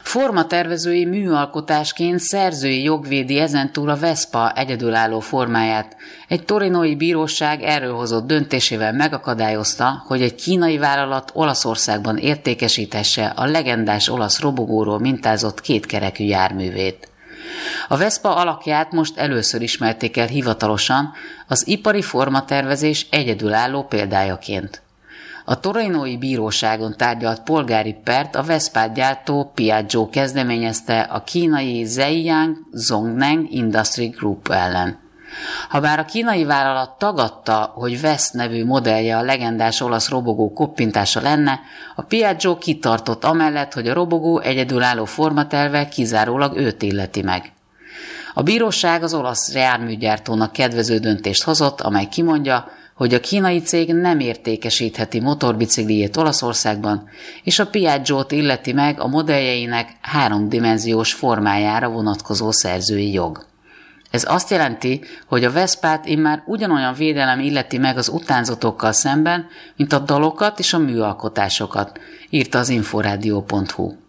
Formatervezői műalkotásként szerzői jog védi ezentúl a Vespa egyedülálló formáját. Egy torinói bíróság erről hozott döntésével megakadályozta, hogy egy kínai vállalat Olaszországban értékesíthesse a legendás olasz robogóról mintázott kétkerekű járművét. A Vespa alakját most először ismerték el hivatalosan az ipari formatervezés egyedülálló példájaként. A torinói bíróságon tárgyalt polgári pert a Vespát gyártó Piaggio kezdeményezte a kínai Zhejiang Zongneng Industry Group ellen. Habár a kínai vállalat tagadta, hogy Vesz nevű modellje a legendás olasz robogó koppintása lenne, a Piaggio kitartott amellett, hogy a robogó egyedülálló formaterve kizárólag őt illeti meg. A bíróság az olasz járműgyártónak kedvező döntést hozott, amely kimondja, hogy a kínai cég nem értékesítheti motorbiciklijét Olaszországban, és a Piaggiót illeti meg a modelljeinek 3-dimenziós formájára vonatkozó szerzői jog. Ez azt jelenti, hogy a Vespát immár ugyanolyan védelem illeti meg az utánzatokkal szemben, mint a dalokat és a műalkotásokat, írta az Inforádió.hu.